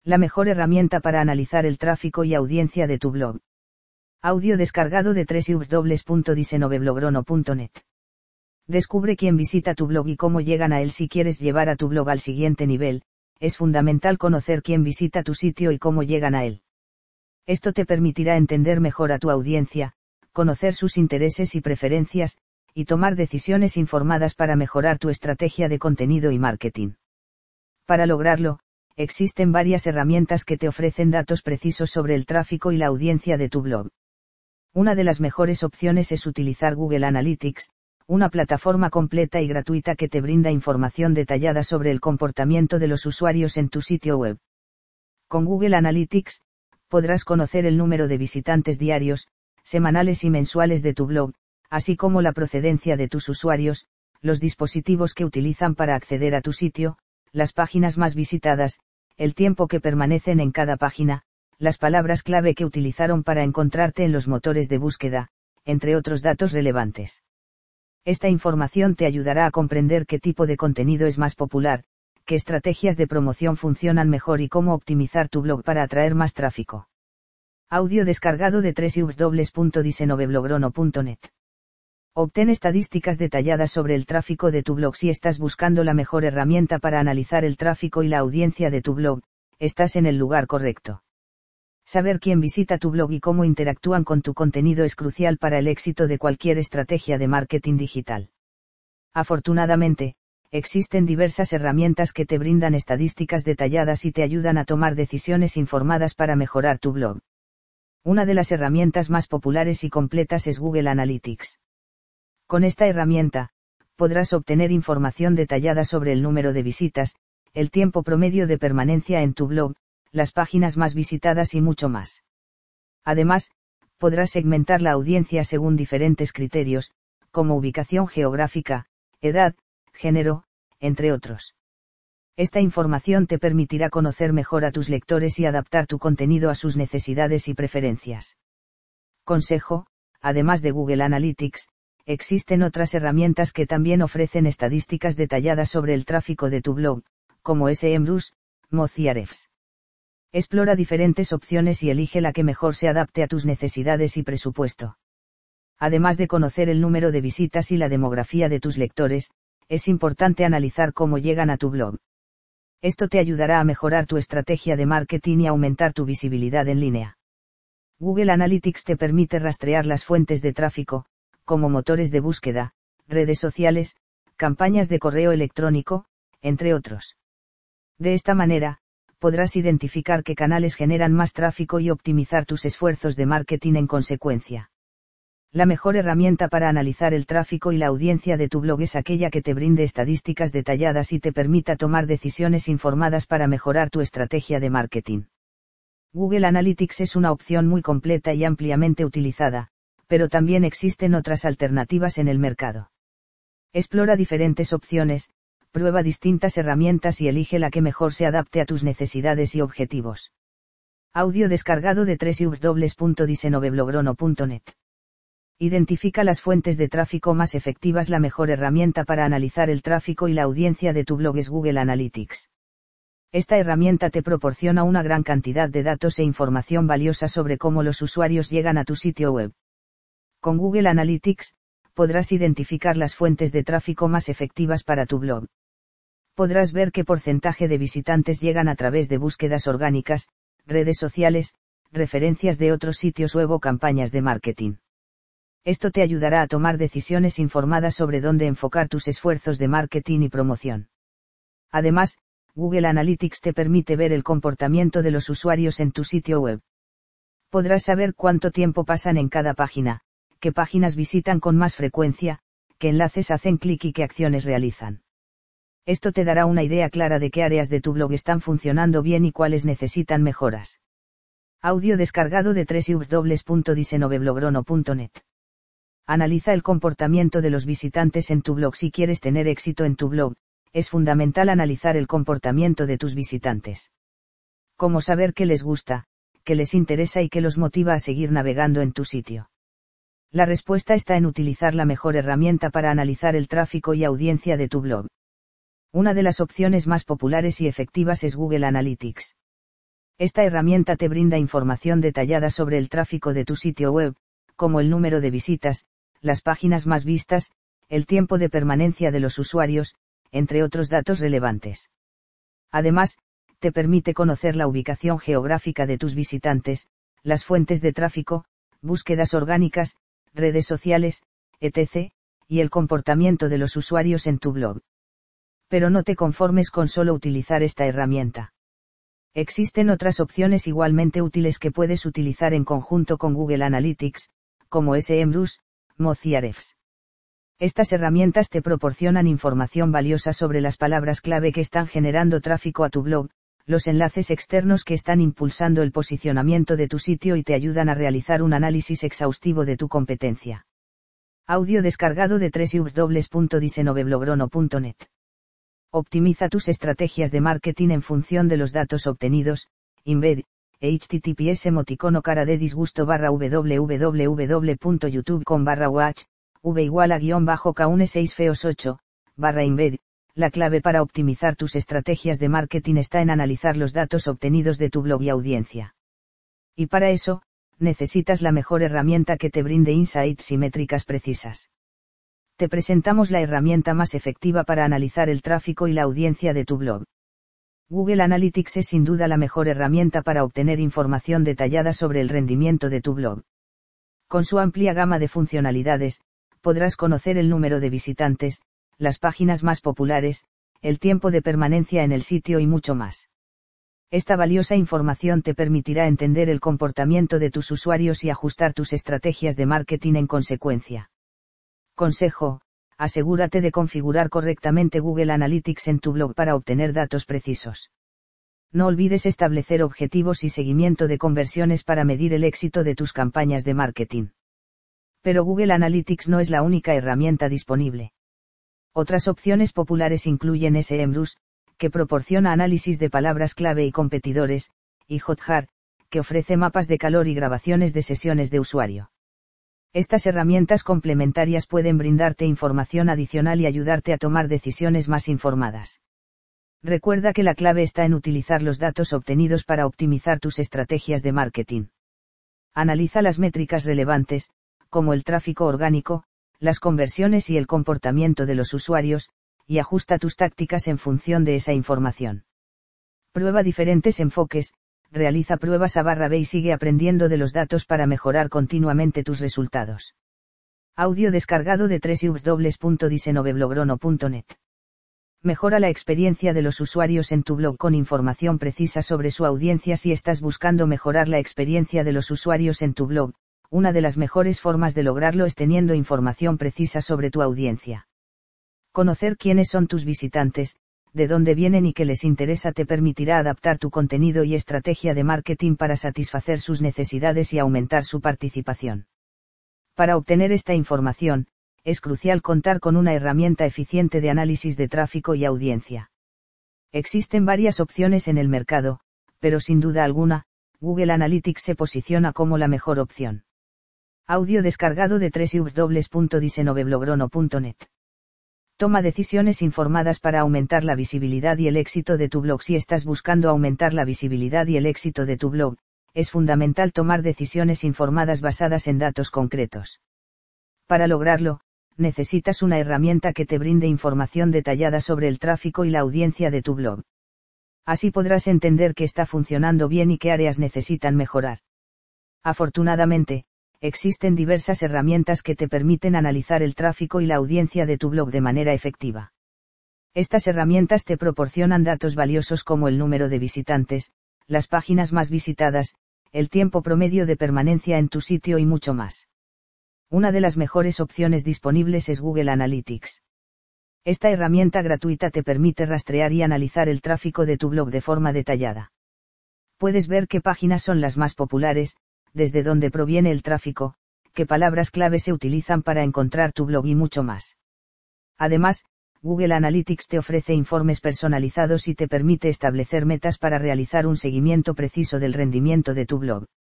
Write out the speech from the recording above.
La mejor herramienta para analizar el tráfico y audiencia de tu blog. Audio descargado de www.disenoveblogrono.net. Descubre quién visita tu blog y cómo llegan a él. Si quieres llevar a tu blog al siguiente nivel, es fundamental conocer quién visita tu sitio y cómo llegan a él. Esto te permitirá entender mejor a tu audiencia, conocer sus intereses y preferencias, y tomar decisiones informadas para mejorar tu estrategia de contenido y marketing. Para lograrlo, existen varias herramientas que te ofrecen datos precisos sobre el tráfico y la audiencia de tu blog. Una de las mejores opciones es utilizar Google Analytics, una plataforma completa y gratuita que te brinda información detallada sobre el comportamiento de los usuarios en tu sitio web. Con Google Analytics, podrás conocer el número de visitantes diarios, semanales y mensuales de tu blog, así como la procedencia de tus usuarios, los dispositivos que utilizan para acceder a tu sitio, las páginas más visitadas, el tiempo que permanecen en cada página, las palabras clave que utilizaron para encontrarte en los motores de búsqueda, entre otros datos relevantes. Esta información te ayudará a comprender qué tipo de contenido es más popular, qué estrategias de promoción funcionan mejor y cómo optimizar tu blog para atraer más tráfico. Audio descargado de www.disenoveblogrono.net. Obtén estadísticas detalladas sobre el tráfico de tu blog. Si estás buscando la mejor herramienta para analizar el tráfico y la audiencia de tu blog, estás en el lugar correcto. Saber quién visita tu blog y cómo interactúan con tu contenido es crucial para el éxito de cualquier estrategia de marketing digital. Afortunadamente, existen diversas herramientas que te brindan estadísticas detalladas y te ayudan a tomar decisiones informadas para mejorar tu blog. Una de las herramientas más populares y completas es Google Analytics. Con esta herramienta, podrás obtener información detallada sobre el número de visitas, el tiempo promedio de permanencia en tu blog, las páginas más visitadas y mucho más. Además, podrás segmentar la audiencia según diferentes criterios, como ubicación geográfica, edad, género, entre otros. Esta información te permitirá conocer mejor a tus lectores y adaptar tu contenido a sus necesidades y preferencias. Consejo: además de Google Analytics, existen otras herramientas que también ofrecen estadísticas detalladas sobre el tráfico de tu blog, como SEMrush, Moz y Ahrefs. Explora diferentes opciones y elige la que mejor se adapte a tus necesidades y presupuesto. Además de conocer el número de visitas y la demografía de tus lectores, es importante analizar cómo llegan a tu blog. Esto te ayudará a mejorar tu estrategia de marketing y aumentar tu visibilidad en línea. Google Analytics te permite rastrear las fuentes de tráfico, como motores de búsqueda, redes sociales, campañas de correo electrónico, entre otros. De esta manera, podrás identificar qué canales generan más tráfico y optimizar tus esfuerzos de marketing en consecuencia. La mejor herramienta para analizar el tráfico y la audiencia de tu blog es aquella que te brinde estadísticas detalladas y te permita tomar decisiones informadas para mejorar tu estrategia de marketing. Google Analytics es una opción muy completa y ampliamente utilizada, pero también existen otras alternativas en el mercado. Explora diferentes opciones, prueba distintas herramientas y elige la que mejor se adapte a tus necesidades y objetivos. Audio descargado de www.disenoveblogrono.net. Identifica las fuentes de tráfico más efectivas. La mejor herramienta para analizar el tráfico y la audiencia de tu blog es Google Analytics. Esta herramienta te proporciona una gran cantidad de datos e información valiosa sobre cómo los usuarios llegan a tu sitio web. Con Google Analytics, podrás identificar las fuentes de tráfico más efectivas para tu blog. Podrás ver qué porcentaje de visitantes llegan a través de búsquedas orgánicas, redes sociales, referencias de otros sitios web o campañas de marketing. Esto te ayudará a tomar decisiones informadas sobre dónde enfocar tus esfuerzos de marketing y promoción. Además, Google Analytics te permite ver el comportamiento de los usuarios en tu sitio web. Podrás saber cuánto tiempo pasan en cada página, qué páginas visitan con más frecuencia, qué enlaces hacen clic y qué acciones realizan. Esto te dará una idea clara de qué áreas de tu blog están funcionando bien y cuáles necesitan mejoras. Audio descargado de www.disenoveblogrono.net. Analiza el comportamiento de los visitantes en tu blog. Si quieres tener éxito en tu blog, es fundamental analizar el comportamiento de tus visitantes. ¿Cómo saber qué les gusta, qué les interesa y qué los motiva a seguir navegando en tu sitio? La respuesta está en utilizar la mejor herramienta para analizar el tráfico y audiencia de tu blog. Una de las opciones más populares y efectivas es Google Analytics. Esta herramienta te brinda información detallada sobre el tráfico de tu sitio web, como el número de visitas, las páginas más vistas, el tiempo de permanencia de los usuarios, entre otros datos relevantes. Además, te permite conocer la ubicación geográfica de tus visitantes, las fuentes de tráfico, búsquedas orgánicas, redes sociales, etc., y el comportamiento de los usuarios en tu blog. Pero no te conformes con solo utilizar esta herramienta. Existen otras opciones igualmente útiles que puedes utilizar en conjunto con Google Analytics, como SEMrush, Moz y Ahrefs. Estas herramientas te proporcionan información valiosa sobre las palabras clave que están generando tráfico a tu blog, los enlaces externos que están impulsando el posicionamiento de tu sitio y te ayudan a realizar un análisis exhaustivo de tu competencia. Audio descargado de www.diseñoveblogro.net. Optimiza tus estrategias de marketing en función de los datos obtenidos. Embed, https emoticono cara de disgusto www.youtube.com/watch, v =k16feos8, /embed. La clave para optimizar tus estrategias de marketing está en analizar los datos obtenidos de tu blog y audiencia. Y para eso, necesitas la mejor herramienta que te brinde insights y métricas precisas. Te presentamos la herramienta más efectiva para analizar el tráfico y la audiencia de tu blog. Google Analytics es sin duda la mejor herramienta para obtener información detallada sobre el rendimiento de tu blog. Con su amplia gama de funcionalidades, podrás conocer el número de visitantes, las páginas más populares, el tiempo de permanencia en el sitio y mucho más. Esta valiosa información te permitirá entender el comportamiento de tus usuarios y ajustar tus estrategias de marketing en consecuencia. Consejo: asegúrate de configurar correctamente Google Analytics en tu blog para obtener datos precisos. No olvides establecer objetivos y seguimiento de conversiones para medir el éxito de tus campañas de marketing. Pero Google Analytics no es la única herramienta disponible. Otras opciones populares incluyen SEMrush, que proporciona análisis de palabras clave y competidores, y Hotjar, que ofrece mapas de calor y grabaciones de sesiones de usuario. Estas herramientas complementarias pueden brindarte información adicional y ayudarte a tomar decisiones más informadas. Recuerda que la clave está en utilizar los datos obtenidos para optimizar tus estrategias de marketing. Analiza las métricas relevantes, como el tráfico orgánico, las conversiones y el comportamiento de los usuarios, y ajusta tus tácticas en función de esa información. Prueba diferentes enfoques, realiza pruebas A/B y sigue aprendiendo de los datos para mejorar continuamente tus resultados. Audio descargado de www.diseñoveblogro.net. Mejora la experiencia de los usuarios en tu blog con información precisa sobre su audiencia. Si estás buscando mejorar la experiencia de los usuarios en tu blog, una de las mejores formas de lograrlo es teniendo información precisa sobre tu audiencia. Conocer quiénes son tus visitantes, de dónde vienen y qué les interesa te permitirá adaptar tu contenido y estrategia de marketing para satisfacer sus necesidades y aumentar su participación. Para obtener esta información, es crucial contar con una herramienta eficiente de análisis de tráfico y audiencia. Existen varias opciones en el mercado, pero sin duda alguna, Google Analytics se posiciona como la mejor opción. Audio descargado de www.diseñoveblogro.net. Toma decisiones informadas para aumentar la visibilidad y el éxito de tu blog. Si estás buscando aumentar la visibilidad y el éxito de tu blog, es fundamental tomar decisiones informadas basadas en datos concretos. Para lograrlo, necesitas una herramienta que te brinde información detallada sobre el tráfico y la audiencia de tu blog. Así podrás entender qué está funcionando bien y qué áreas necesitan mejorar. Afortunadamente, existen diversas herramientas que te permiten analizar el tráfico y la audiencia de tu blog de manera efectiva. Estas herramientas te proporcionan datos valiosos como el número de visitantes, las páginas más visitadas, el tiempo promedio de permanencia en tu sitio y mucho más. Una de las mejores opciones disponibles es Google Analytics. Esta herramienta gratuita te permite rastrear y analizar el tráfico de tu blog de forma detallada. Puedes ver qué páginas son las más populares, desde dónde proviene el tráfico, qué palabras clave se utilizan para encontrar tu blog y mucho más. Además, Google Analytics te ofrece informes personalizados y te permite establecer metas para realizar un seguimiento preciso del rendimiento de tu blog.